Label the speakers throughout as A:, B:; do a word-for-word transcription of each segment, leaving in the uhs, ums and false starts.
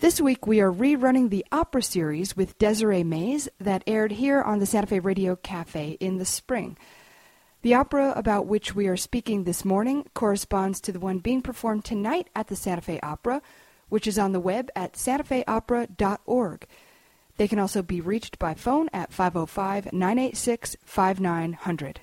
A: This week we are rerunning the opera series with Desiree Mays that aired here on the Santa Fe Radio Cafe in the spring. The opera about which we are speaking this morning corresponds to the one being performed tonight at the Santa Fe Opera, which is on the web at santa fe opera dot org. They can also be reached by phone at five oh five, nine eight six, five nine zero zero.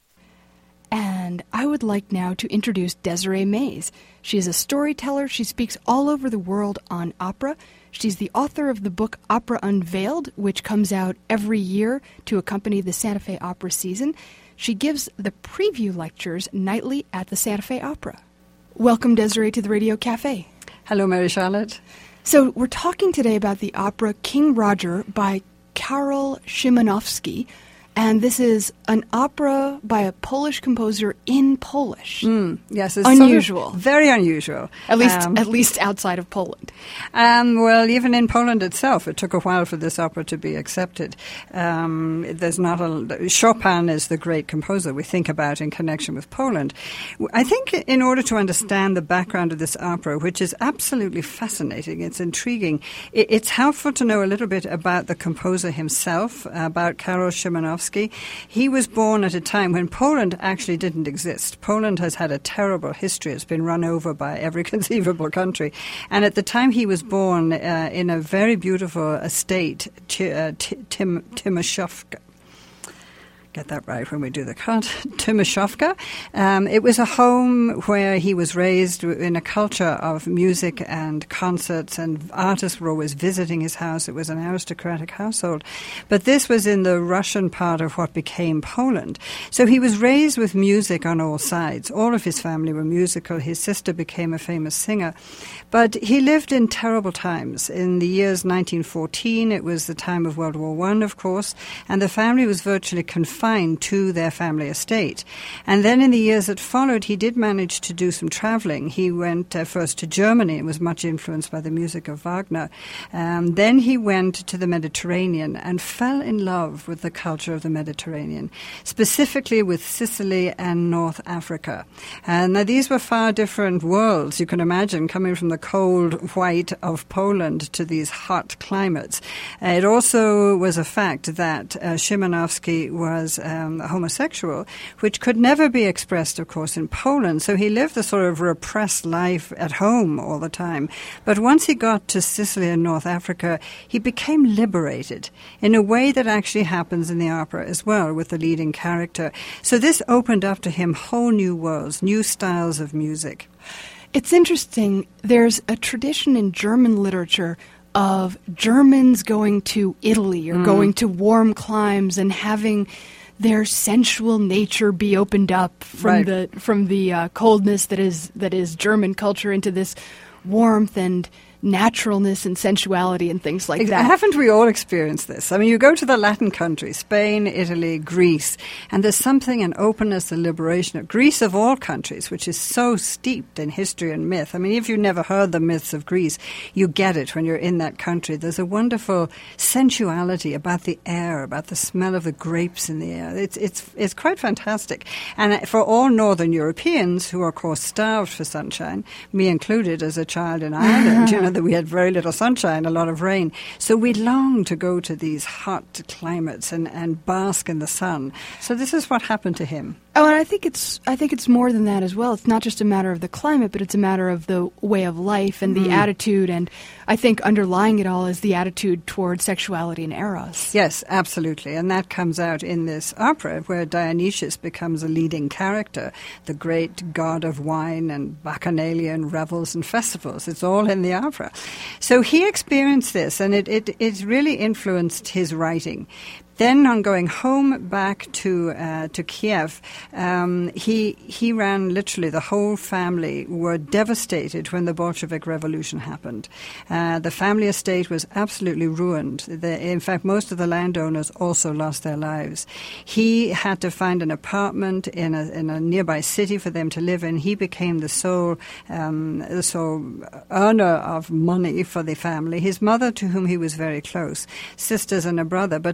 A: And I would like now to introduce Desiree Mays. She is a storyteller. She speaks all over the world on opera. She's the author of the book Opera Unveiled, which comes out every year to accompany the Santa Fe Opera season. She gives the preview lectures nightly at the Santa Fe Opera. Welcome, Desiree, to the Radio Cafe.
B: Hello, Mary Charlotte.
A: So we're talking today about the opera King Roger by Karol Szymanowski. And this is an opera by a Polish composer in Polish.
B: Mm, yes, it's
A: unusual,
B: sort of very unusual.
A: At least,
B: um,
A: at least outside of Poland.
B: Um, well, even in Poland itself, it took a while for this opera to be accepted. Um, there's not a Chopin is the great composer we think about in connection with Poland. I think in order to understand the background of this opera, which is absolutely fascinating, it's intriguing. It, it's helpful to know a little bit about the composer himself, about Karol Szymanowski. He was born at a time when Poland actually didn't exist. Poland has had a terrible history. It's been run over by every conceivable country. And at the time he was born uh, in a very beautiful estate, uh, Tim, Timashevka. Get that right when we do the cut. Timashevka. Um, it was a home where he was raised in a culture of music and concerts, and artists were always visiting his house. It was an aristocratic household. But this was in the Russian part of what became Poland. So he was raised with music on all sides. All of his family were musical. His sister became a famous singer. But he lived in terrible times. In the years nineteen fourteen, it was the time of World War One, of course, and the family was virtually confined to their family estate. And then in the years that followed, he did manage to do some traveling. He went uh, first to Germany and was much influenced by the music of Wagner. Um, then he went to the Mediterranean and fell in love with the culture of the Mediterranean, specifically with Sicily and North Africa. And now these were far different worlds, you can imagine, coming from the cold white of Poland to these hot climates. Uh, it also was a fact that uh, Szymanowski was um, homosexual, which could never be expressed, of course, in Poland. So he lived a sort of repressed life at home all the time. But once he got to Sicily and North Africa, he became liberated in a way that actually happens in the opera as well with the leading character. So this opened up to him whole new worlds, new styles of music.
A: It's interesting. There's a tradition in German literature of Germans going to Italy or mm. going to warm climes and having their sensual nature be opened up from
B: right.
A: the from the uh, coldness that is that is German culture into this warmth and naturalness and sensuality and things like that.
B: Haven't we all experienced this? I mean, you go to the Latin countries, Spain, Italy, Greece, and there's something, an openness, a liberation of Greece of all countries, which is so steeped in history and myth. I mean, if you've never heard the myths of Greece, you get it when you're in that country. There's a wonderful sensuality about the air, about the smell of the grapes in the air. It's it's it's quite fantastic. And for all Northern Europeans who are, of course, starved for sunshine, me included as a child in Ireland, you know, that we had very little sunshine, a lot of rain. So we long to go to these hot climates and, and bask in the sun. So this is what happened to him.
A: Oh, and I think it's I think it's more than that as well. It's not just a matter of the climate, but it's a matter of the way of life and the mm. attitude. And I think underlying it all is the attitude toward sexuality and eros.
B: Yes, absolutely. And that comes out in this opera where Dionysius becomes a leading character, the great god of wine and bacchanalian revels and festivals. It's all in the opera. So he experienced this, and it, it, it really influenced his writing. Then, on going home back to uh, to Kiev, um, he he ran literally the whole family were devastated when the Bolshevik Revolution happened. Uh, the family estate was absolutely ruined. The, in fact, most of the landowners also lost their lives. He had to find an apartment in a in a nearby city for them to live in. He became the sole um, the sole earner of money for the family. His mother, to whom he was very close, sisters and a brother, but now they had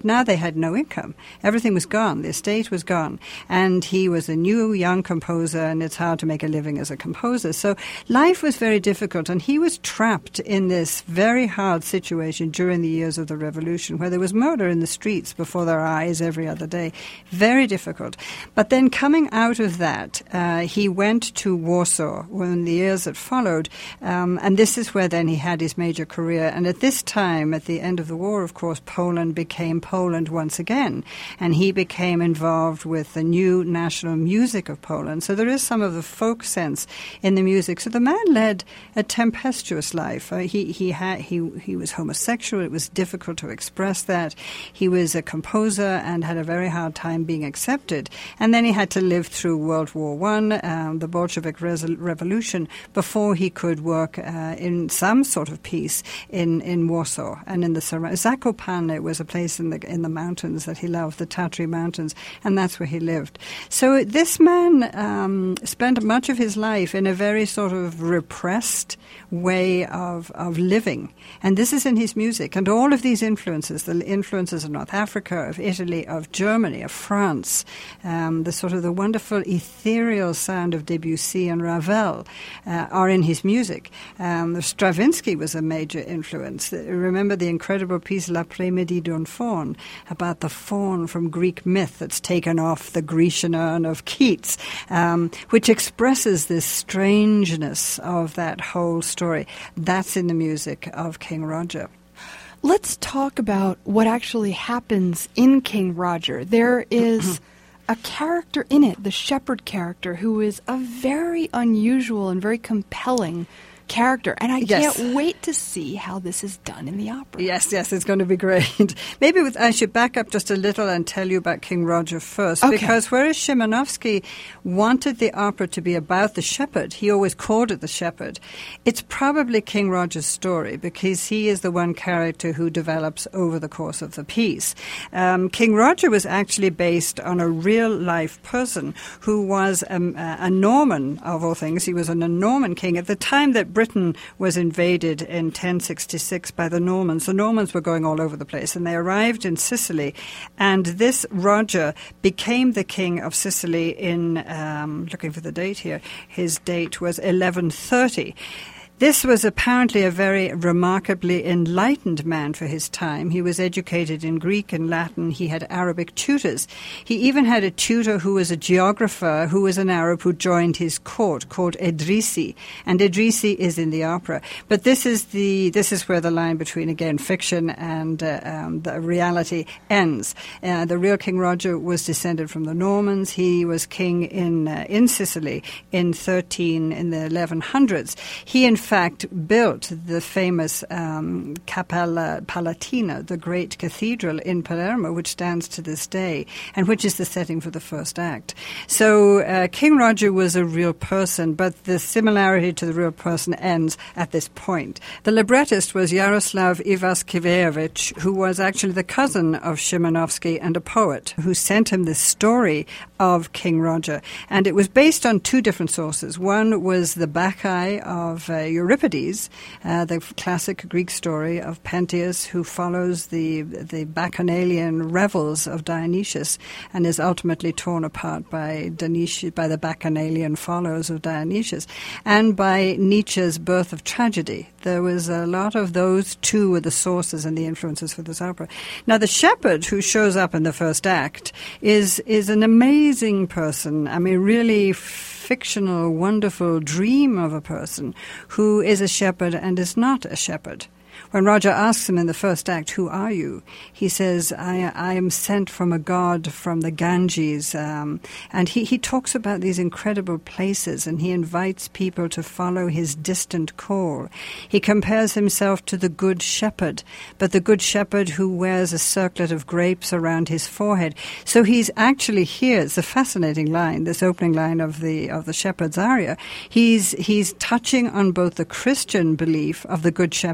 B: had no income. Everything was gone. The estate was gone. And he was a new young composer, and it's hard to make a living as a composer. So life was very difficult, and he was trapped in this very hard situation during the years of the revolution, where there was murder in the streets before their eyes every other day. Very difficult. But then coming out of that, uh, he went to Warsaw in the years that followed, um, and this is where then he had his major career. And at this time, at the end of the war, of course, Poland became Poland once again, and he became involved with the new national music of Poland. So there is some of the folk sense in the music. So the man led a tempestuous life. Uh, he he had he he was homosexual. It was difficult to express that. He was a composer and had a very hard time being accepted. And then he had to live through World War One, um, the Bolshevik res- revolution, before he could work uh, in some sort of peace in, in Warsaw and in the surroundings. Zakopane was a place in the in the mountains that he loved, the Tatry Mountains, and that's where he lived. So this man um, spent much of his life in a very sort of repressed way of, of living. And this is in his music. And all of these influences, the influences of North Africa, of Italy, of Germany, of France, um, the sort of the wonderful ethereal sound of Debussy and Ravel uh, are in his music. Um, Stravinsky was a major influence. Remember the incredible piece L'Après-midi d'un faun, about the faun from Greek myth that's taken off the Grecian urn of Keats, um, which expresses this strangeness of that whole story. That's in the music of King Roger.
A: Let's talk about what actually happens in King Roger. There is a character in it, the shepherd character, who is a very unusual and very compelling character, and I
B: yes.
A: can't wait to see how this is done in the opera.
B: Yes, yes, it's going to be great. Maybe with, I should back up just a little and tell you about King Roger first,
A: okay.
B: because whereas Szymanowski wanted the opera to be about the shepherd, he always called it the shepherd, it's probably King Roger's story, because he is the one character who develops over the course of the piece. Um, King Roger was actually based on a real-life person who was um, a Norman, of all things. He was a Norman king. At the time that Britain was invaded in ten sixty-six by the Normans. The Normans were going all over the place, and they arrived in Sicily. And this Roger became the king of Sicily in, um, looking for the date here, his date was eleven thirty. This was apparently a very remarkably enlightened man for his time. He was educated in Greek and Latin. He had Arabic tutors. He even had a tutor who was a geographer, who was an Arab who joined his court, called Edrisi. And Edrisi is in the opera. But this is the this is where the line between, again, fiction and uh, um, the reality ends. Uh, the real King Roger was descended from the Normans. He was king in uh, in Sicily in thirteen in the eleven hundreds. He, in fact, built the famous um, Cappella Palatina, the great cathedral in Palermo, which stands to this day, and which is the setting for the first act. So uh, King Roger was a real person, but the similarity to the real person ends at this point. The librettist was Yaroslav Iwaskiewicz, who was actually the cousin of Szymanowski and a poet, who sent him this story of King Roger. And it was based on two different sources. One was the Bacchae of uh, Euripides, uh, the classic Greek story of Pentheus, who follows the the bacchanalian revels of Dionysius and is ultimately torn apart by Dionysius, by the bacchanalian follows of Dionysius, and by Nietzsche's Birth of Tragedy. There was a lot of those two were the sources and the influences for this opera. Now, the shepherd who shows up in the first act is is an amazing person. I mean, really fictional, wonderful dream of a person who is a shepherd and is not a shepherd. When Roger asks him in the first act, "Who are you?" he says, I, I am sent from a god from the Ganges. Um, and he, he talks about these incredible places, and he invites people to follow his distant call. He compares himself to the good shepherd, but the good shepherd who wears a circlet of grapes around his forehead. So he's actually here, it's a fascinating line, this opening line of the of the shepherd's aria. He's, he's touching on both the Christian belief of the good shepherd in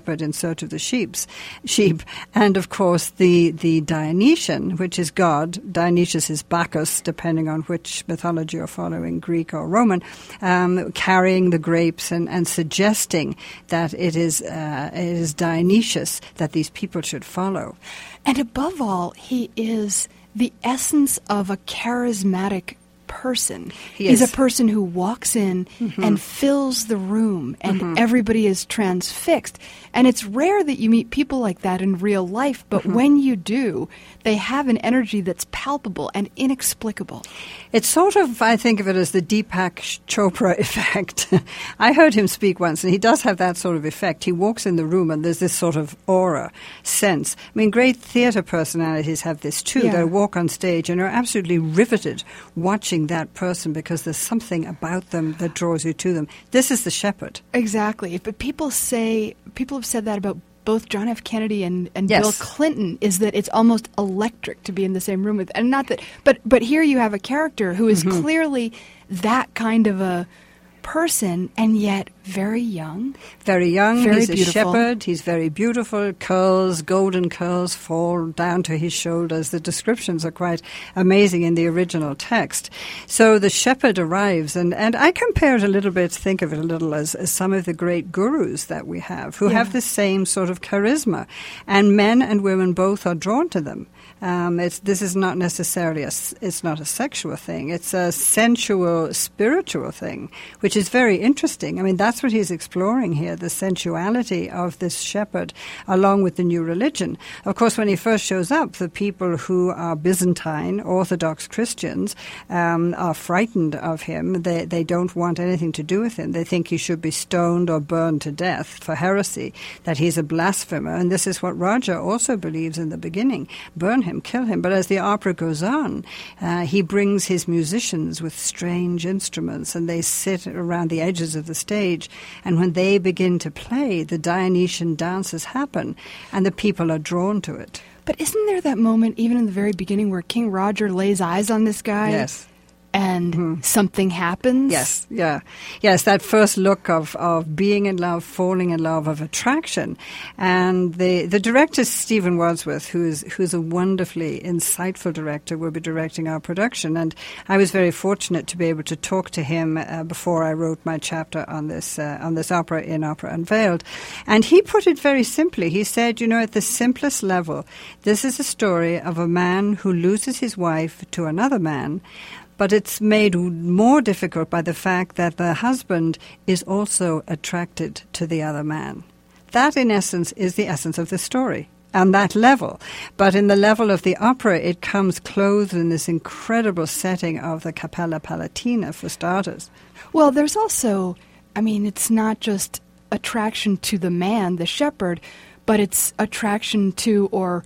B: search of the sheeps, sheep. And, of course, the, the Dionysian, which is God. Dionysius is Bacchus, depending on which mythology you're following, Greek or Roman, um, carrying the grapes and, and suggesting that it is, uh, it is Dionysius that these people should follow.
A: And above all, he is the essence of a charismatic person.
B: He
A: He's
B: is.
A: a person who walks in mm-hmm. and fills the room, and mm-hmm. everybody is transfixed. And it's rare that you meet people like that in real life, but mm-hmm. when you do, they have an energy that's palpable and inexplicable.
B: It's sort of, I think of it as the Deepak Chopra effect. I heard him speak once, and he does have that sort of effect. He walks in the room, and there's this sort of aura, sense. I mean, great theatre personalities have this too.
A: Yeah.
B: They walk on stage and are absolutely riveted watching that person because there's something about them that draws you to them. This is the shepherd.
A: Exactly. But people say, people have said that about both John F. Kennedy and, and
B: yes.
A: Bill Clinton, is that it's almost electric to be in the same room with, and not that, but but here you have a character who is mm-hmm. clearly that kind of a person, and yet very young.
B: Very young.
A: Very
B: He's
A: beautiful.
B: a shepherd. He's very beautiful. Curls, golden curls fall down to his shoulders. The descriptions are quite amazing in the original text. So the shepherd arrives, and, and I compare it a little bit, think of it a little as, as some of the great gurus that we have, who
A: yeah.
B: have the same sort of charisma. And men and women both are drawn to them. Um, it's, this is not necessarily a, it's not a sexual thing. It's a sensual, spiritual thing, which is very interesting. I mean, that's what he's exploring here, the sensuality of this shepherd, along with the new religion. Of course, when he first shows up, the people who are Byzantine, Orthodox Christians, um, are frightened of him. They, they don't want anything to do with him. They think he should be stoned or burned to death for heresy, that he's a blasphemer. And this is what Roger also believes in the beginning. Burn him, kill him. But as the opera goes on, uh, he brings his musicians with strange instruments, and they sit around the edges of the stage, and when they begin to play, the Dionysian dances happen, and the people are drawn to it.
A: But isn't there that moment, even in the very beginning, where King Roger lays eyes on this guy?
B: Yes.
A: And mm-hmm. something happens?
B: Yes, yeah. Yes, that first look of, of being in love, falling in love, of attraction. And the, the director, Stephen Wadsworth, who is who's a wonderfully insightful director, will be directing our production. And I was very fortunate to be able to talk to him uh, before I wrote my chapter on this, uh, on this opera in Opera Unveiled. And he put it very simply. He said, you know, at the simplest level, this is a story of a man who loses his wife to another man, but it's made more difficult by the fact that the husband is also attracted to the other man. That, in essence, is the essence of the story on that level. But in the level of the opera, it comes clothed in this incredible setting of the Cappella Palatina, for starters.
A: Well, there's also, I mean, it's not just attraction to the man, the shepherd, but it's attraction to, or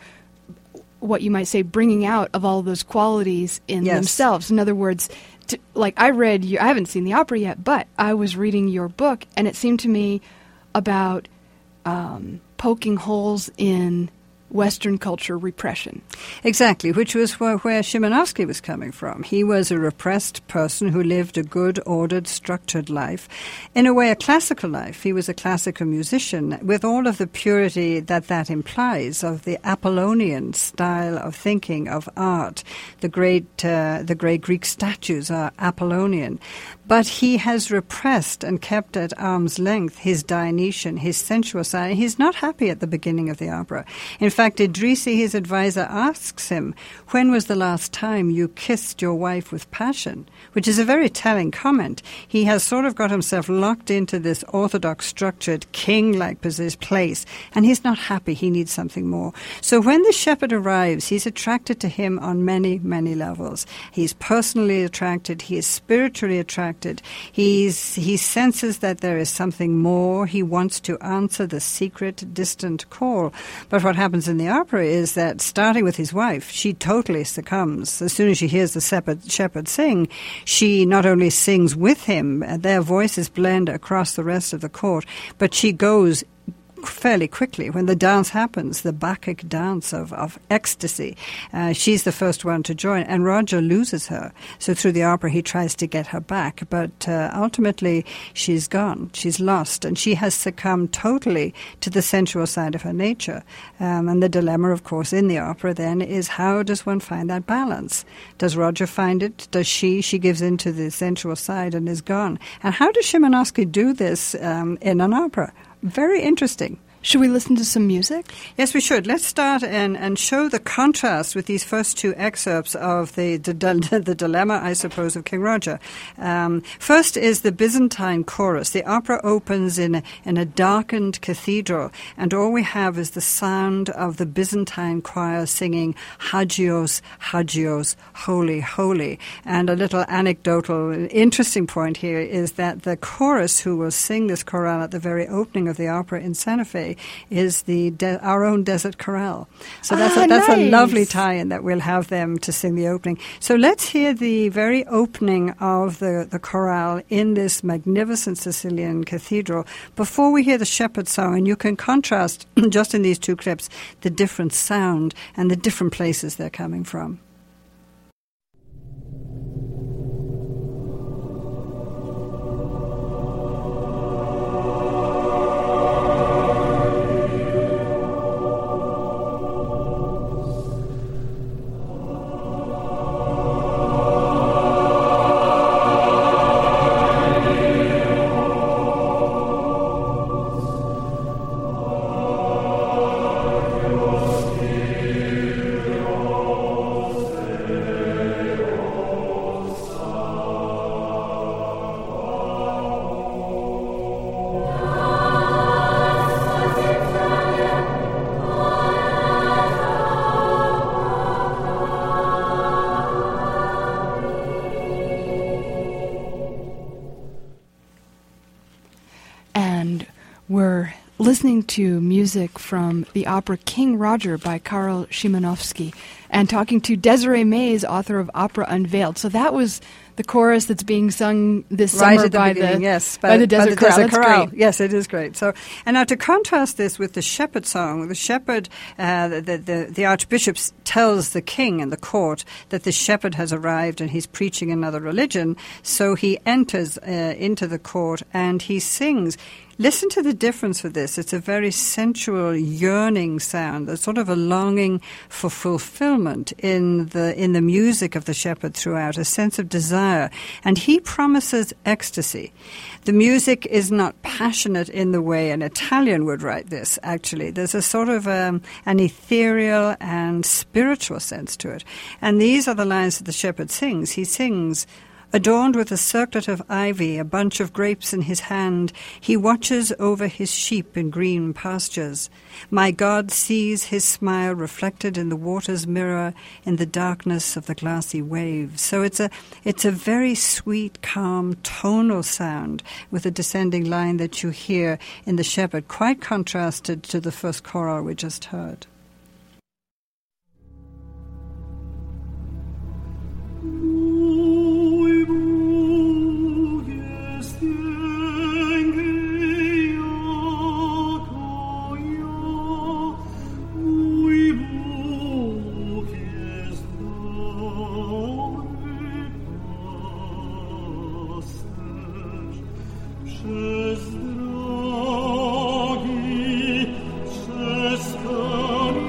A: what you might say, bringing out of all those qualities in
B: yes.
A: themselves. In other words, to, like I read, you, I haven't seen the opera yet, but I was reading your book, and it seemed to me about um, poking holes in Western culture repression.
B: Exactly, which was where, where Szymanowski was coming from. He was a repressed person who lived a good, ordered, structured life. In a way, a classical life. He was a classical musician with all of the purity that that implies of the Apollonian style of thinking, of art. The great, uh, the great Greek statues are Apollonian. But he has repressed and kept at arm's length his Dionysian, his sensual side. He's not happy at the beginning of the opera. In fact, Idrisi, his advisor, asks him, when was the last time you kissed your wife with passion? Which is a very telling comment. He has sort of got himself locked into this orthodox, structured, king-like place, and he's not happy. He needs something more. So when the shepherd arrives, he's attracted to him on many, many levels. He's personally attracted. He is spiritually attracted. He's, he senses that there is something more. He wants to answer the secret, distant call. But what happens in the opera is that, starting with his wife, she totally succumbs. As soon as she hears the shepherd, shepherd sing, she not only sings with him, their voices blend across the rest of the court, but she goes fairly quickly. When the dance happens, the Bacchic dance of, of ecstasy, uh, she's the first one to join, and Roger loses her. So through the opera, he tries to get her back, but uh, ultimately she's gone, she's lost, and she has succumbed totally to the sensual side of her nature. Um, and the dilemma, of course, in the opera then is, how does one find that balance? Does Roger find it? Does she? She gives in to the sensual side and is gone. And how does Szymanowski do this um, in an opera? Very interesting.
A: Should we listen to some music?
B: Yes, we should. Let's start and, and show the contrast with these first two excerpts of the the, the dilemma, I suppose, of King Roger. Um, first is the Byzantine chorus. The opera opens in a, in a darkened cathedral, and all we have is the sound of the Byzantine choir singing Hagios, Hagios, Holy, Holy. And a little anecdotal, interesting point here is that the chorus who will sing this chorale at the very opening of the opera in Santa Fe is the de- our own Desert Chorale. So that's,
A: ah,
B: a, that's
A: nice.
B: a lovely tie-in that we'll have them to sing the opening. So let's hear the very opening of the, the chorale in this magnificent Sicilian cathedral before we hear the shepherd song, and you can contrast just in these two clips the different sound and the different places they're coming from.
A: We're listening to music from the opera King Roger by Karol Szymanowski and talking to Desiree Mays, author of Opera Unveiled. So that was the chorus that's being sung this
B: right
A: summer
B: at the
A: by,
B: beginning,
A: the,
B: yes,
A: by, by the Desert,
B: by the Desert
A: Chorale.
B: Chorale.
A: Great.
B: Yes, it is great. So, and now to contrast this with the shepherd song, the shepherd, uh, the, the, the Archbishop tells the king and the court that the shepherd has arrived and he's preaching another religion. So he enters uh, into the court and he sings. Listen to the difference with this. It's a very sensual, yearning sound. There's sort of a longing for fulfillment in the in the music of the shepherd throughout, a sense of desire. And he promises ecstasy. The music is not passionate in the way an Italian would write this, actually. There's a sort of um, an ethereal and spiritual sense to it. And these are the lines that the shepherd sings. He sings, adorned with a circlet of ivy, a bunch of grapes in his hand, he watches over his sheep in green pastures. My God sees his smile reflected in the water's mirror, in the darkness of the glassy waves. So it's a it's a very sweet, calm, tonal sound with a descending line that you hear in the shepherd, quite contrasted to the first choral we just heard.
C: Przez drogi, przez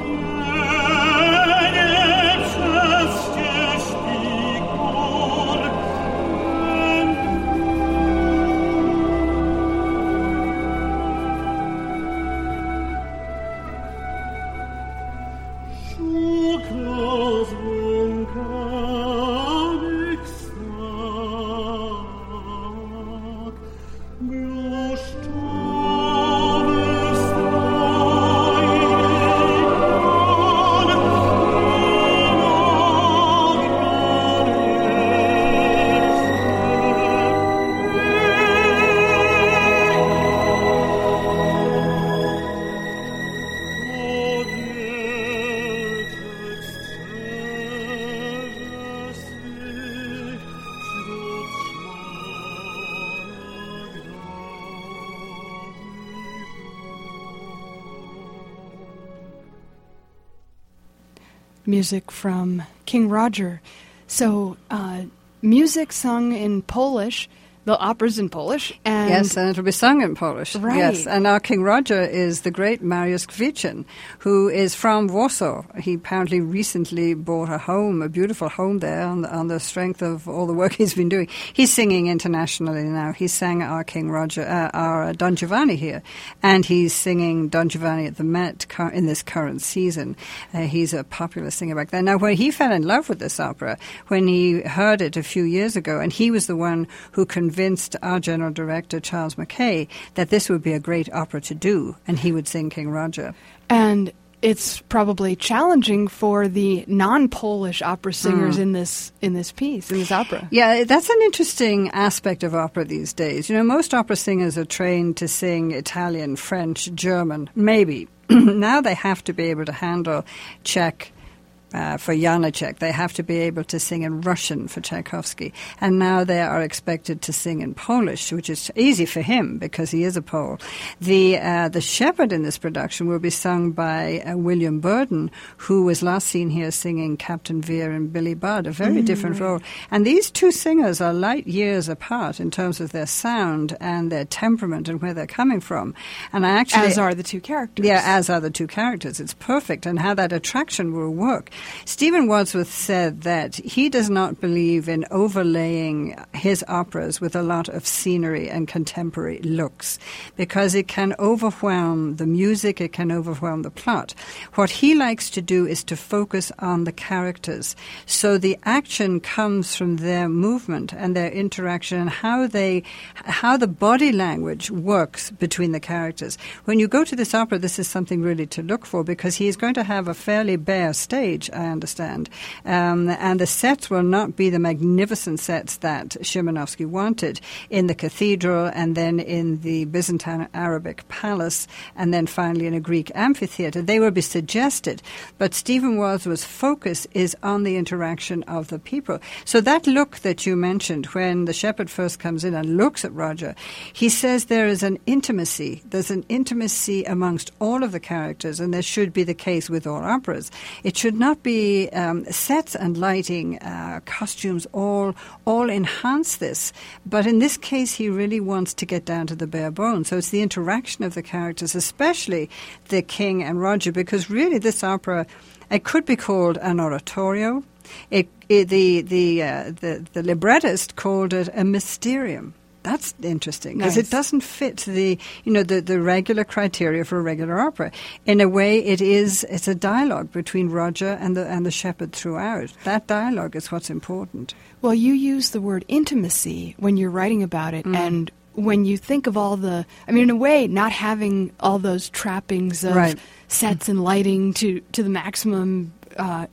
A: music from King Roger. So, uh, music sung in Polish. The opera's in Polish. And
B: yes, and it'll be sung in Polish.
A: Right.
B: Yes, and our King Roger is the great Mariusz Kwiecien, who is from Warsaw. He apparently recently bought a home, a beautiful home there, on the, on the strength of all the work he's been doing. He's singing internationally now. He sang our King Roger, uh, our Don Giovanni here, and he's singing Don Giovanni at the Met in this current season. Uh, he's a popular singer back then. Now, when he fell in love with this opera, when he heard it a few years ago, and he was the one who convinced convinced our general director, Charles Mackay, that this would be a great opera to do, and he would sing King Roger.
A: And it's probably challenging for the non-Polish opera singers mm. in this in this piece, in this opera.
B: Yeah, that's an interesting aspect of opera these days. You know, most opera singers are trained to sing Italian, French, German, maybe. Now they have to be able to handle Czech, Uh, for Janacek. They have to be able to sing in Russian for Tchaikovsky. And now they are expected to sing in Polish, which is easy for him because he is a Pole. The uh, the shepherd in this production will be sung by uh, William Burden, who was last seen here singing Captain Vere and Billy Budd, a very mm, different right. role. And these two singers are light years apart in terms of their sound and their temperament and where they're coming from. And I actually,
A: as are the two characters.
B: Yeah, as are the two characters. It's perfect. And how that attraction will work. Stephen Wadsworth said that he does not believe in overlaying his operas with a lot of scenery and contemporary looks because it can overwhelm the music, it can overwhelm the plot. What he likes to do is to focus on the characters. So the action comes from their movement and their interaction and how they, how the body language works between the characters. When you go to this opera, this is something really to look for because he is going to have a fairly bare stage, I understand. Um, and the sets will not be the magnificent sets that Szymanowski wanted in the cathedral and then in the Byzantine Arabic palace and then finally in a Greek amphitheater. They will be suggested. But Stephen Wadsworth's focus is on the interaction of the people. So that look that you mentioned when the shepherd first comes in and looks at Roger, he says there is an intimacy. There's an intimacy amongst all of the characters, and there should be the case with all operas. It should not be um, sets and lighting, uh, costumes, all all enhance this. But in this case, he really wants to get down to the bare bones. So it's the interaction of the characters, especially the King and Roger, because really this opera, it could be called an oratorio. It, it, the, the, uh, the, the librettist called it a mysterium. That's interesting because nice. It doesn't fit the, you know, the, the regular criteria for a regular opera. In a way, it is it's a dialogue between Roger and the and the shepherd throughout. That dialogue is what's important.
A: Well, you use the word intimacy when you're writing about it, mm. and when you think of all the, I mean, in a way, not having all those trappings of
B: right.
A: sets and lighting to to the maximum uh,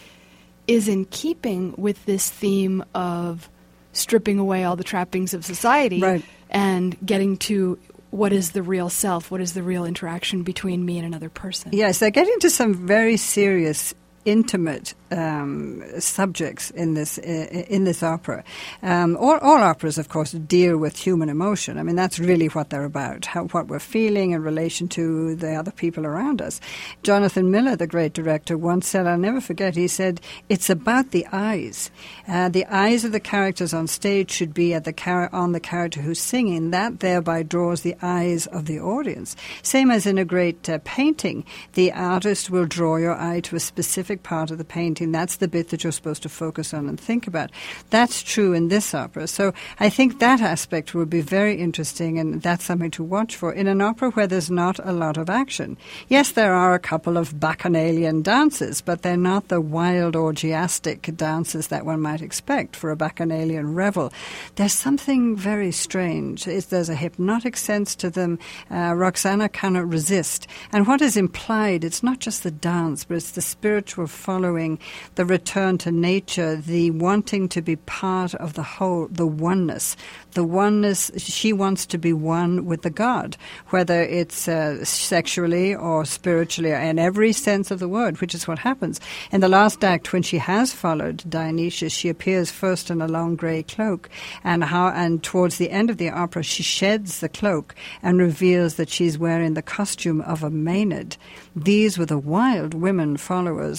A: is in keeping with this theme of stripping away all the trappings of society
B: right.
A: and getting to what is the real self, what is the real interaction between me and another person.
B: Yes, they get into some very serious, intimate um, subjects in this in this opera. Um, all, all operas, of course, deal with human emotion. I mean, that's really what they're about, how, what we're feeling in relation to the other people around us. Jonathan Miller, the great director, once said, I'll never forget, he said, it's about the eyes. Uh, the eyes of the characters on stage should be at the char- on the character who's singing. That thereby draws the eyes of the audience. Same as in a great uh, painting. The artist will draw your eye to a specific part of the painting. That's the bit that you're supposed to focus on and think about. That's true in this opera. So I think that aspect will be very interesting, and that's something to watch for in an opera where there's not a lot of action. Yes, there are a couple of bacchanalian dances, but they're not the wild orgiastic dances that one might expect for a bacchanalian revel. There's something very strange. It's, there's a hypnotic sense to them. Uh, Roxana cannot resist. And what is implied, it's not just the dance, but it's the spiritual following, the return to nature, the wanting to be part of the whole, the oneness. The oneness, she wants to be one with the God, whether it's uh, sexually or spiritually, in every sense of the word, which is what happens. In the last act, when she has followed Dionysius, she appears first in a long grey cloak, and how, and towards the end of the opera, she sheds the cloak and reveals that she's wearing the costume of a Maenad. These were the wild women followers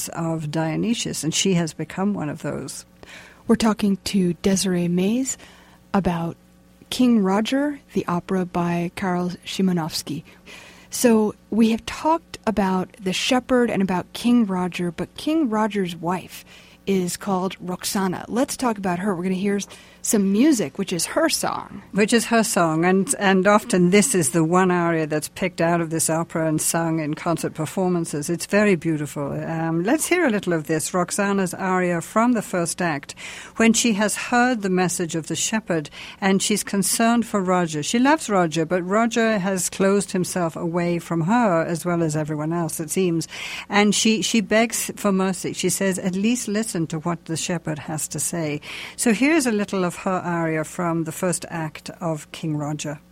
B: of Dionysius, and she has become one of those.
A: We're talking to Desiree Mays about King Roger, the opera by Karol Szymanowski. So we have talked about the shepherd and about King Roger, but King Roger's wife is called Roxana. Let's talk about her. We're going to hear some music, which is her song.
B: Which is her song, and and often this is the one aria that's picked out of this opera and sung in concert performances. It's very beautiful. Um, let's hear a little of this, Roxana's aria from the first act, when she has heard the message of the shepherd and she's concerned for Roger. She loves Roger, but Roger has closed himself away from her as well as everyone else, it seems, and she, she begs for mercy. She says, at least listen to what the shepherd has to say. So here's a little of her aria from the first act of King Roger.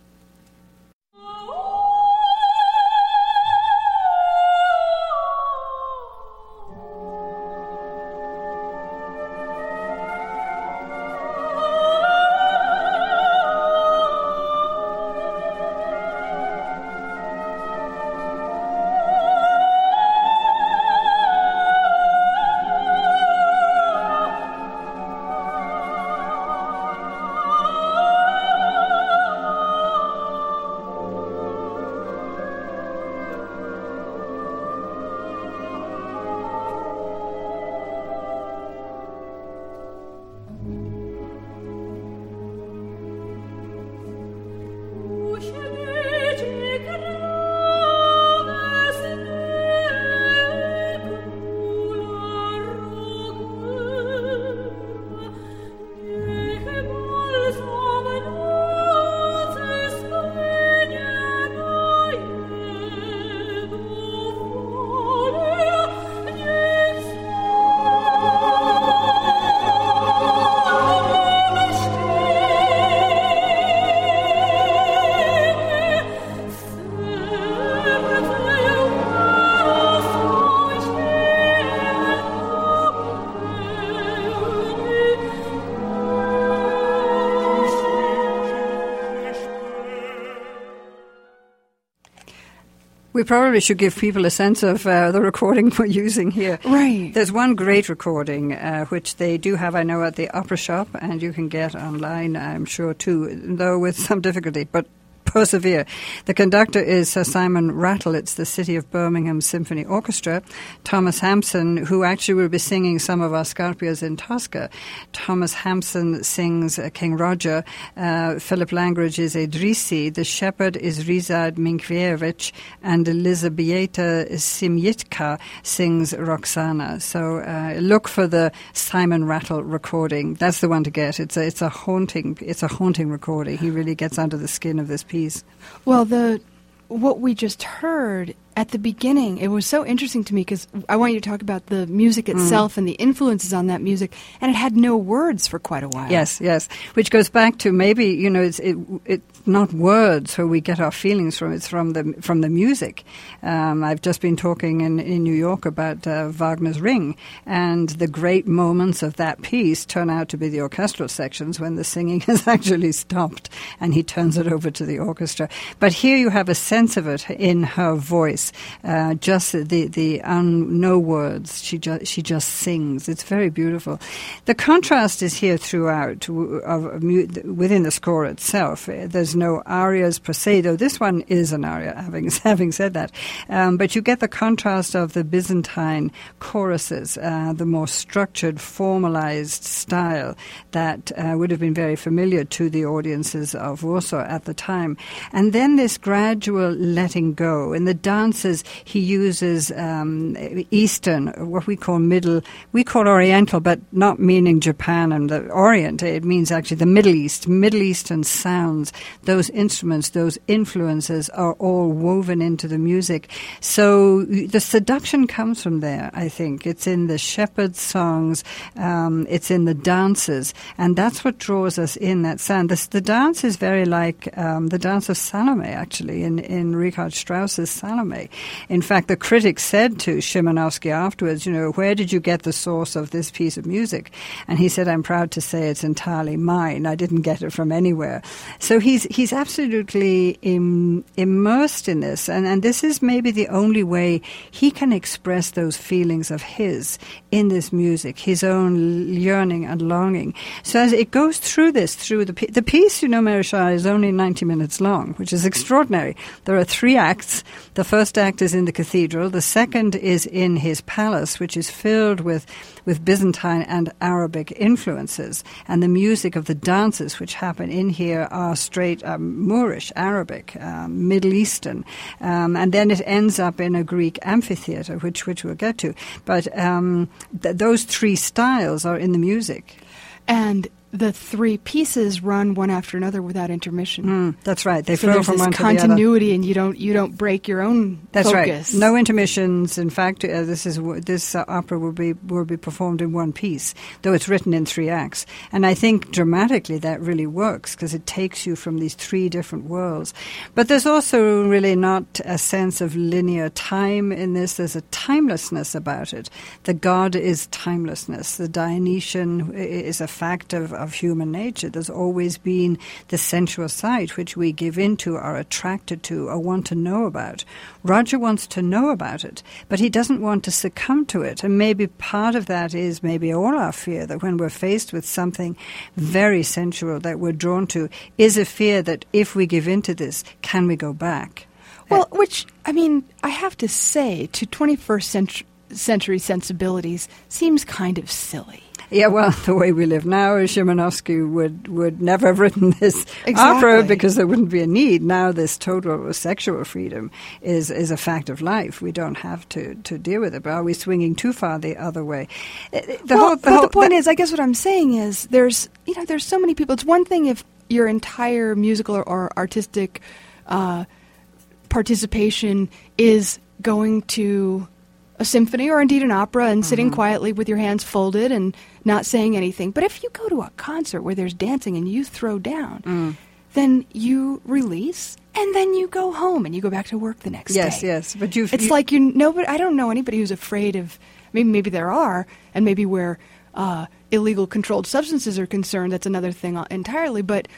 B: We probably should give people a sense of uh, the recording we're using here.
A: Right.
B: There's one great recording, uh, which they do have, I know, at the Opera Shop, and you can get online, I'm sure, too, though with some difficulty. But persevere. The conductor is Sir Simon Rattle. It's the City of Birmingham Symphony Orchestra. Thomas Hampson, who actually will be singing some of our Scarpias in Tosca. Thomas Hampson sings uh, King Roger. Uh, Philip Langridge is Edrisi. The shepherd is Rizad Minkiewicz. And Elizabeta Simyitka sings Roxana. So uh, look for the Simon Rattle recording. That's the one to get. It's a, it's a haunting, it's a haunting recording. He really gets under the skin of this piece.
A: Well, the what we just heard at the beginning, it was so interesting to me because I want you to talk about the music itself mm. and the influences on that music, and it had no words for quite a while.
B: Yes, yes, which goes back to maybe, you know, it's it, it's not words where we get our feelings from, it's from the from the music. Um, I've just been talking in, in New York about uh, Wagner's Ring, and the great moments of that piece turn out to be the orchestral sections when the singing has actually stopped and he turns it over to the orchestra. But here you have a sense of it in her voice. Uh, just the the um, no words. She just she just sings. It's very beautiful. The contrast is here throughout w- of, of mu- within the score itself. Uh, there's no arias per se, though this one is an aria. Having having said that, um, but you get the contrast of the Byzantine choruses, uh, the more structured, formalized style that uh, would have been very familiar to the audiences of Warsaw at the time, and then this gradual letting go in the dance. He uses um, Eastern, what we call Middle, we call Oriental, but not meaning Japan and the Orient. It means actually the Middle East, Middle Eastern sounds. Those instruments, those influences are all woven into the music. So the seduction comes from there, I think. It's in the shepherd songs, um, it's in the dances, and that's what draws us in, that sound. This, the dance is very like um, the dance of Salome, actually, in, in Richard Strauss's Salome. play. In fact, the critics said to Szymanowski afterwards, you know, where did you get the source of this piece of music? And he said, I'm proud to say it's entirely mine. I didn't get it from anywhere. So he's he's absolutely im- immersed in this. And, and this is maybe the only way he can express those feelings of his in this music, his own yearning and longing. So as it goes through this, through the, the piece, you know, Mary Shah, is only ninety minutes long, which is extraordinary. There are three acts. The first act is in the cathedral. The second is in his palace, which is filled with, with Byzantine and Arabic influences. And the music of the dances which happen in here are straight um, Moorish, Arabic, um, Middle Eastern. Um, and then it ends up in a Greek amphitheater, which, which we'll get to. But um, th- those three styles are in the music.
A: And the three pieces run one after another without intermission.
B: Mm, that's right. They
A: so
B: flow
A: there's
B: from
A: this
B: one to the other.
A: continuity, and you don't you don't break your own
B: That's
A: focus.
B: right. No intermissions. In fact, uh, this is this uh, opera will be will be performed in one piece, though it's written in three acts. And I think dramatically that really works because it takes you from these three different worlds. But there's also really not a sense of linear time in this. There's a timelessness about it. The god is timelessness. The Dionysian is a fact of, of human nature. There's always been the sensual side which we give into, are attracted to, or want to know about. Roger wants to know about it, but he doesn't want to succumb to it. And maybe part of that is maybe all our fear that when we're faced with something very sensual that we're drawn to, is a fear that if we give into this, can we go back?
A: Well, which, I mean, I have to say, to twenty-first century, century sensibilities, seems kind of silly.
B: Yeah, well, the way we live now, Szymanowski would, would never have written this
A: exactly.
B: opera because there wouldn't be a need. Now this total sexual freedom is, is a fact of life. We don't have to, to deal with it. But are we swinging too far the other way? The
A: well,
B: whole, the
A: but
B: whole,
A: the point
B: the,
A: is, I guess what I'm saying is there's, you know, there's so many people. It's one thing if your entire musical or, or artistic uh, participation is going to a symphony or indeed an opera and mm-hmm. sitting quietly with your hands folded and not saying anything. But if you go to a concert where there's dancing and you throw down, mm. then you release and then you go home and you go back to work the next
B: yes,
A: day.
B: Yes, yes. But you've,
A: it's
B: you
A: like you nobody. I don't know anybody who's afraid of. Maybe maybe there are, and maybe where uh, illegal controlled substances are concerned, that's another thing entirely. But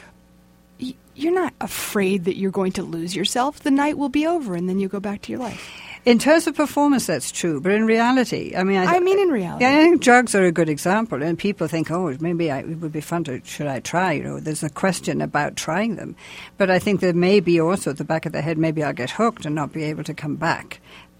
A: y- you're not afraid that you're going to lose yourself. The night will be over, and then you go back to your life.
B: In terms of performance, that's true. But in reality, I mean... I,
A: I mean in reality.
B: Yeah, I think drugs are a good example. And people think, oh, maybe I, it would be fun to... Should I try? You know, there's a question about trying them. But I think there may be also at the back of the head, maybe I'll get hooked and not be able to come back.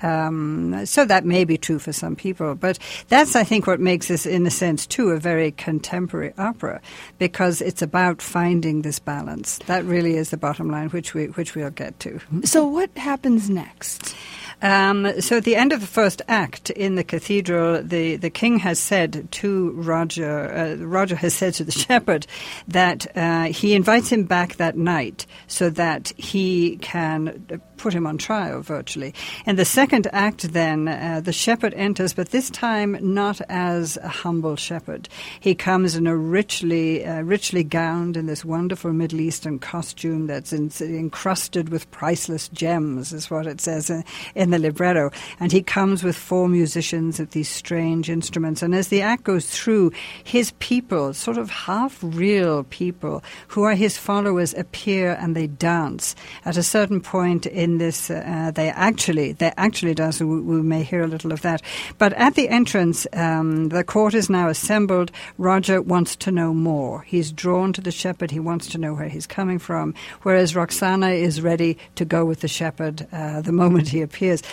B: Um, so that may be true for some people. But that's, I think, what makes this, in a sense, too, a very contemporary opera, because it's about finding this balance. That really is the bottom line, which, we, which we'll get to.
A: So what happens next?
B: Um, so at the end of the first act in the cathedral, the, the king has said to Roger, uh, Roger has said to the shepherd that uh, he invites him back that night so that he can put him on trial virtually. In the second act then, uh, the shepherd enters, but this time not as a humble shepherd. He comes in a richly, uh, richly gowned in this wonderful Middle Eastern costume that's in, encrusted with priceless gems, is what it says in, in the libretto. And he comes with four musicians of these strange instruments. And as the act goes through, his people, sort of half-real people who are his followers, appear and they dance. At a certain point in this, uh, they actually they actually dance, and we, we may hear a little of that. But at the entrance, um, the court is now assembled. Roger wants to know more. He's drawn to the shepherd. He wants to know where he's coming from, whereas Roxana is ready to go with the shepherd uh, the moment he appears.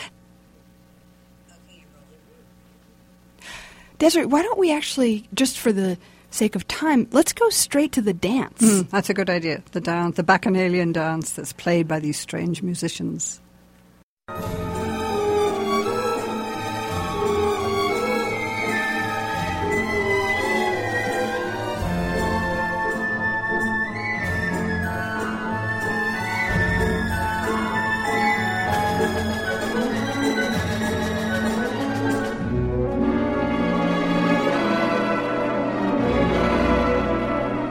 A: Desiree, why don't we actually, just for the sake of time, let's go straight to the dance.
B: Mm, that's a good idea. The dance, the bacchanalian dance that's played by these strange musicians.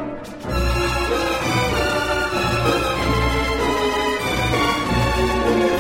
C: Thank you.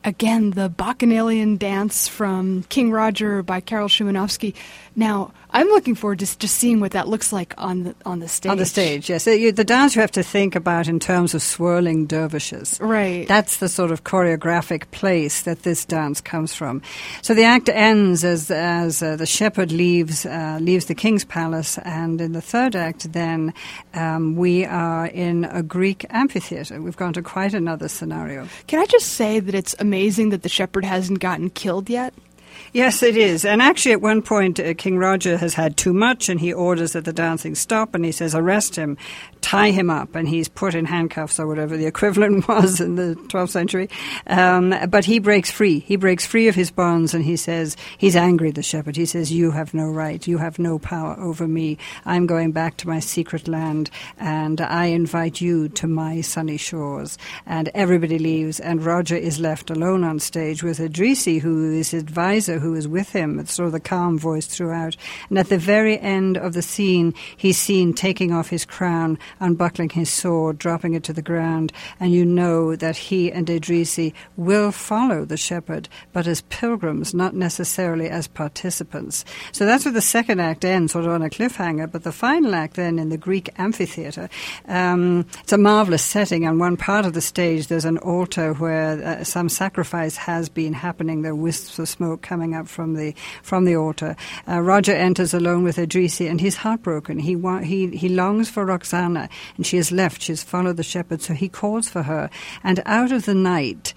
A: again, the Bacchanalian dance from King Roger by Karol Szymanowski. Now, I'm looking forward to just seeing what that looks like on the on the stage.
B: On the stage, yes. You, the dance you have to think about in terms of swirling dervishes.
A: Right.
B: That's the sort of choreographic place that this dance comes from. So the act ends as as uh, the shepherd leaves uh, leaves the king's palace, and in the third act, then um, we are in a Greek amphitheater. We've gone to quite another scenario.
A: Can I just say that it's amazing that the shepherd hasn't gotten killed yet?
B: Yes, it is. And actually, at one point, uh, King Roger has had too much, and he orders that the dancing stop, and he says, arrest him, tie him up, and he's put in handcuffs or whatever the equivalent was in the twelfth century. Um, but he breaks free. He breaks free of his bonds, and he says, he's angry, the shepherd. He says, you have no right. You have no power over me. I'm going back to my secret land, and I invite you to my sunny shores. And everybody leaves, and Roger is left alone on stage with Idrisi, who is his advisor, who is with him. It's sort of the calm voice throughout. And at the very end of the scene, he's seen taking off his crown, unbuckling his sword, dropping it to the ground, and you know that he and Idrisi will follow the shepherd, but as pilgrims, not necessarily as participants. So that's where the second act ends, sort of on a cliffhanger, but the final act then in the Greek amphitheater, um, it's a marvelous setting. On one part of the stage, there's an altar where uh, some sacrifice has been happening. There are wisps of smoke coming up from the from the altar. Uh, Roger enters alone with Idrisi, and he's heartbroken. He wa- he he longs for Roxana, and she has left. She has followed the shepherd, so he calls for her. And out of the night,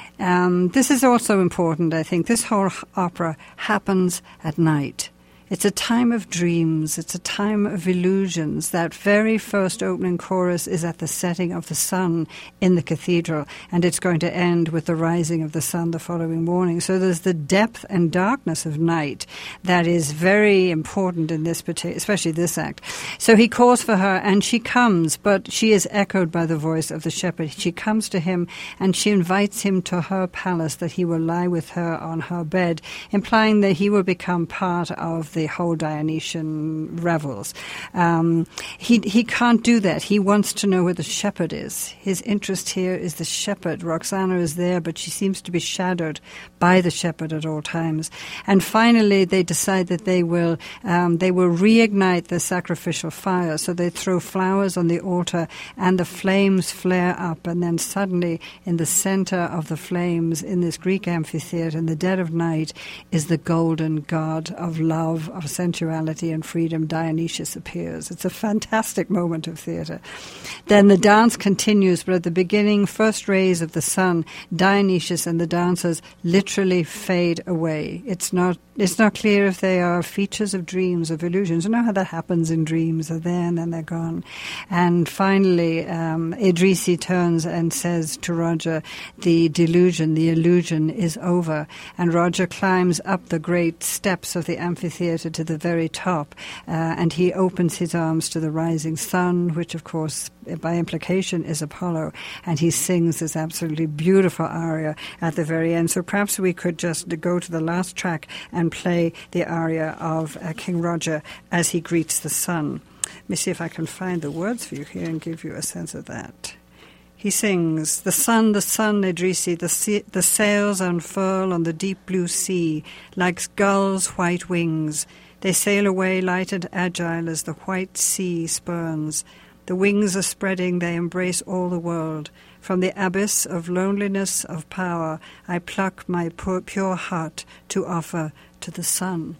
B: um, this is also important, I think. This whole opera happens at night. It's a time of dreams. It's a time of illusions. That very first opening chorus is at the setting of the sun in the cathedral, and it's going to end with the rising of the sun the following morning. So there's the depth and darkness of night that is very important in this particular, especially this act. So he calls for her, and she comes, but she is echoed by the voice of the shepherd. She comes to him, and she invites him to her palace, that he will lie with her on her bed, implying that he will become part of the whole Dionysian revels. Um, he he can't do that. He wants to know where the shepherd is. His interest here is the shepherd. Roxana is there, but she seems to be shadowed by the shepherd at all times. And finally, they decide that they will um, they will reignite the sacrificial fire. So they throw flowers on the altar, and the flames flare up. And then suddenly, in the center of the flames, in this Greek amphitheater, in the dead of night, is the golden god of love, of sensuality and freedom. Dionysius appears. It's a fantastic moment of theatre. Then the dance continues, but at the beginning, first rays of the sun, Dionysius and the dancers literally fade away. It's not it's not clear if they are features of dreams, of illusions. You know how that happens in dreams. They're there and then they're gone. And finally, um, Idrisi turns and says to Roger, the delusion, the illusion is over. And Roger climbs up the great steps of the amphitheater to the very top, uh, and he opens his arms to the rising sun, which of course by implication is Apollo, and he sings this absolutely beautiful aria at the very end. So perhaps we could just go to the last track and play the aria of uh, King Roger as he greets the sun. Let me see if I can find the words for you here and give you a sense of that. He sings, the sun, the sun, Idrisi, the, sea, the sails unfurl on the deep blue sea, like gulls' white wings. They sail away light and agile as the white sea spurns. The wings are spreading, they embrace all the world. From the abyss of loneliness, of power, I pluck my pure, pure heart to offer to the sun.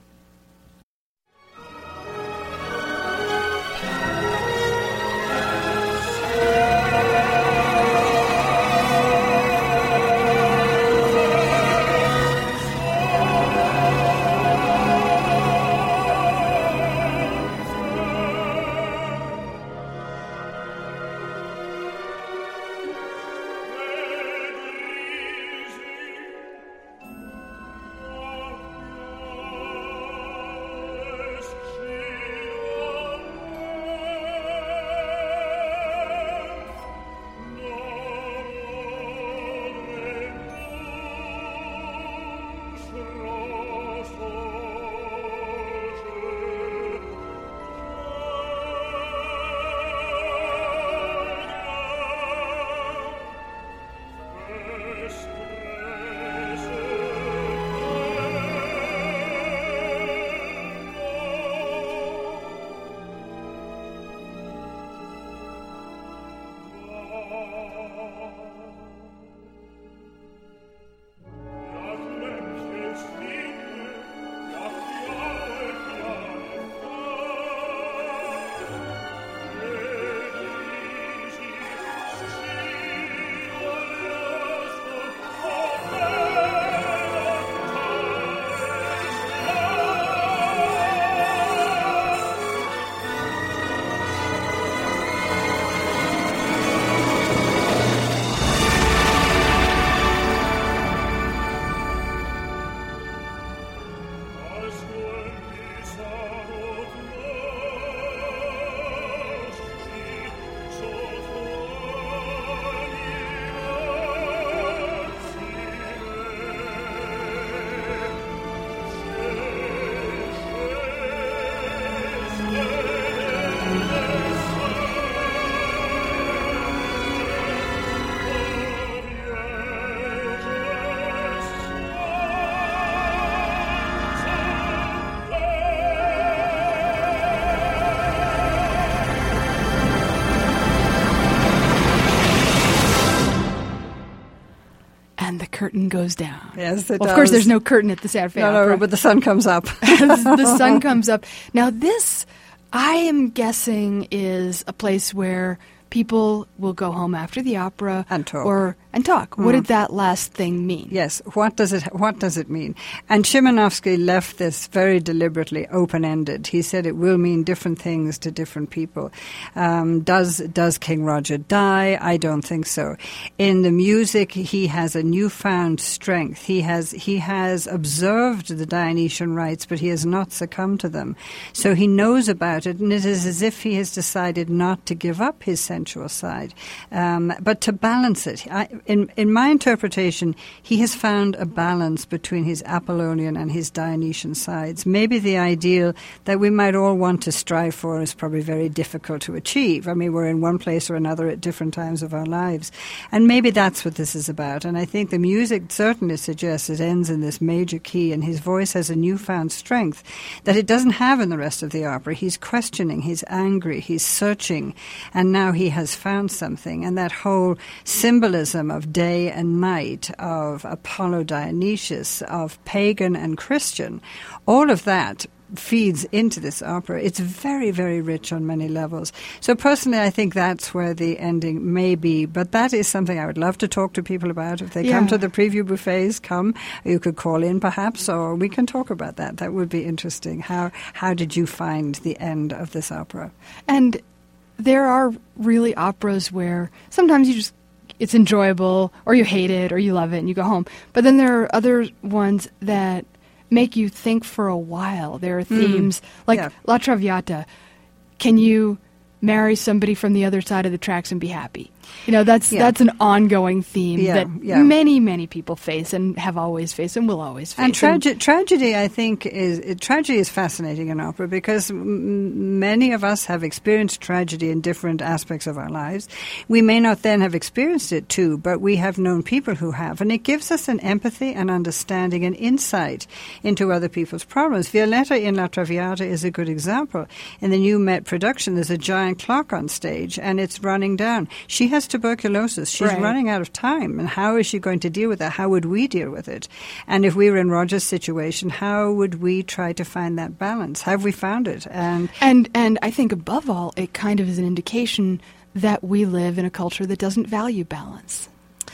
A: curtain goes down.
B: Yes, it
A: well,
B: does.
A: Of course, there's no curtain at the Santa Fe
B: no,
A: Opera.
B: No, but the sun comes up.
A: The sun comes up. Now, this, I am guessing, is a place where people will go home after the opera
B: and talk.
A: Or and talk. Mm. What did that last thing mean?
B: Yes. What does it What does it mean? And Szymanowski left this very deliberately open-ended. He said it will mean different things to different people. Um, does Does King Roger die? I don't think so. In the music, he has a newfound strength. He has he has observed the Dionysian rites, but he has not succumbed to them. So he knows about it, and it is as if he has decided not to give up his sensual side, um, but to balance it. I, in, in my interpretation, he has found a balance between his Apollonian and his Dionysian sides. Maybe the ideal that we might all want to strive for is probably very difficult to achieve. I mean, we're in one place or another at different times of our lives. And maybe that's what this is about. And I think the music certainly suggests it ends in this major key, and his voice has a newfound strength that it doesn't have in the rest of the opera. He's questioning, he's angry, he's searching, and now he has found something. And that whole symbolism of day and night, of Apollo Dionysius, of pagan and Christian, all of that feeds into this opera. It's very, very rich on many levels. So personally, I think that's where the ending may be. But that is something I would love to talk to people about. If they yeah. come to the preview buffets, come. You could call in perhaps, or we can talk about that. That would be interesting. How how did you find the end of this opera?
A: And there are really operas where sometimes you just it's enjoyable, or you hate it, or you love it, and you go home. But then there are other ones that make you think for a while. There are themes, mm. like yeah. La Traviata. Can you marry somebody from the other side of the tracks and be happy? You know, that's yeah. that's an ongoing theme
B: yeah,
A: that
B: yeah.
A: many, many people face and have always faced and will always face.
B: And trage- tragedy, I think, is uh, tragedy is fascinating in opera because m- many of us have experienced tragedy in different aspects of our lives. We may not then have experienced it too, but we have known people who have, and it gives us an empathy and understanding and insight into other people's problems. Violetta in La Traviata is a good example. In the new Met production, there's a giant clock on stage, and it's running down. She has tuberculosis. She's
A: right.
B: running out of time. And how is she going to deal with that? How would we deal with it? And if we were in Roger's situation, how would we try to find that balance? Have we found it? And
A: and and I think above all, it kind of is an indication that we live in a culture that doesn't value balance.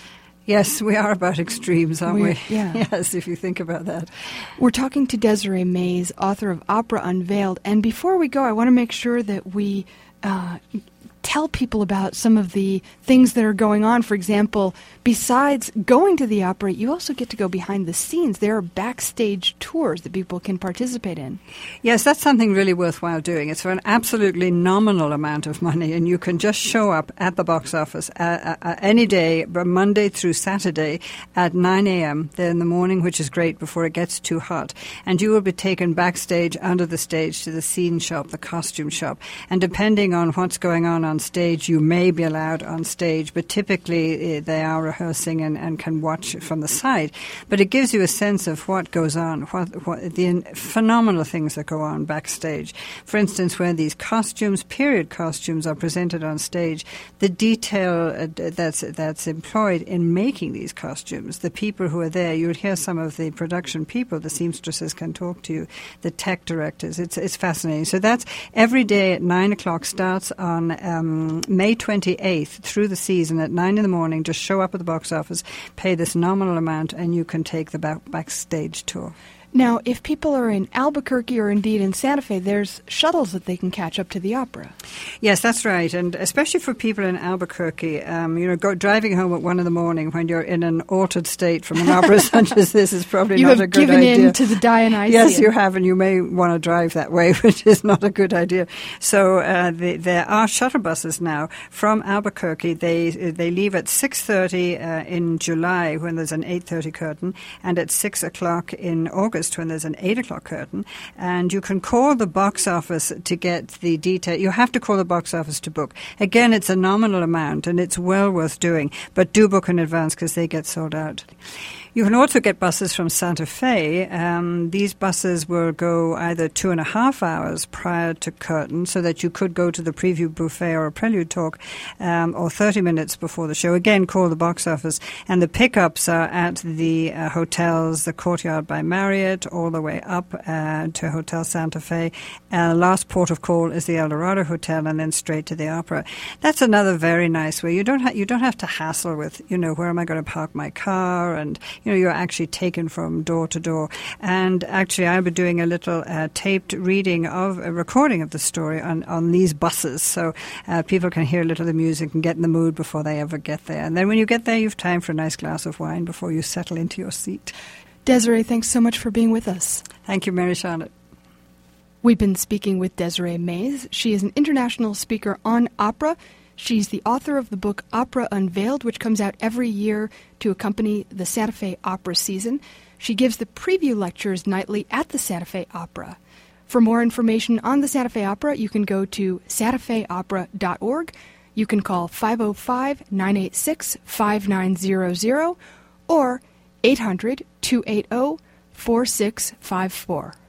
B: Yes, we are about extremes, aren't
A: We're,
B: we?
A: Yeah.
B: Yes, if you think about that.
A: We're talking to Desiree Mays, author of Opera Unveiled. And before we go, I want to make sure that we uh, tell people about some of the things that are going on. For example, besides going to the opera, you also get to go behind the scenes. There are backstage tours that people can participate in.
B: Yes, that's something really worthwhile doing. It's for an absolutely nominal amount of money, and you can just show up at the box office uh, uh, any day, Monday through Saturday at nine a.m. there in the morning, which is great before it gets too hot. And you will be taken backstage under the stage to the scene shop, the costume shop. And depending on what's going on on stage, you may be allowed on stage, but typically uh, they are rehearsing and, and can watch from the side. But it gives you a sense of what goes on, what, what the phenomenal things that go on backstage. For instance, when these costumes, period costumes, are presented on stage, the detail uh, that's that's employed in making these costumes, the people who are there, you would hear some of the production people, the seamstresses can talk to you, the tech directors. It's it's fascinating. So that's every day at nine o'clock, starts on um, May twenty-eighth through the season at nine in the morning. Just show up at the box office, pay this nominal amount, and you can take the back, backstage tour.
A: Now, if people are in Albuquerque or indeed in Santa Fe, there's shuttles that they can catch up to the opera.
B: Yes, that's right. And especially for people in Albuquerque, um, you know, go, driving home at one in the morning when you're in an altered state from an opera such as this is probably
A: you
B: not a good idea.
A: You have given in to the Dionysian.
B: Yes, you have, and you may want to drive that way, which is not a good idea. So uh, the, there are shuttle buses now from Albuquerque. They they leave at six thirty uh, in July when there's an eight thirty curtain, and at six o'clock in August August when there's an eight o'clock curtain, and you can call the box office to get the detail. You have to call the box office to book. Again, it's a nominal amount, and it's well worth doing, but do book in advance because they get sold out. You can also get buses from Santa Fe. Um, these buses will go either two and a half hours prior to curtain so that you could go to the preview buffet or a prelude talk, um, or thirty minutes before the show. Again, call the box office. And the pickups are at the uh, hotels, the Courtyard by Marriott, all the way up uh, to Hotel Santa Fe. Uh, last port of call is the El Dorado Hotel, and then straight to the opera. That's another very nice way. You don't ha- you don't have to hassle with, you know, where am I going to park my car, and you know, you're actually taken from door to door. And actually, I'll be doing a little uh, taped reading of a recording of the story on, on these buses, so uh, people can hear a little of the music and get in the mood before they ever get there. And then when you get there, you've time for a nice glass of wine before you settle into your seat.
A: Desiree, thanks so much for being with us.
B: Thank you, Mary Charlotte.
A: We've been speaking with Desiree Mays. She is an international speaker on opera. She's the author of the book Opera Unveiled, which comes out every year to accompany the Santa Fe Opera season. She gives the preview lectures nightly at the Santa Fe Opera. For more information on the Santa Fe Opera, you can go to santa fe opera dot org. You can call five oh five, nine eight six, five nine zero zero or eight hundred, two eight zero, four six five four.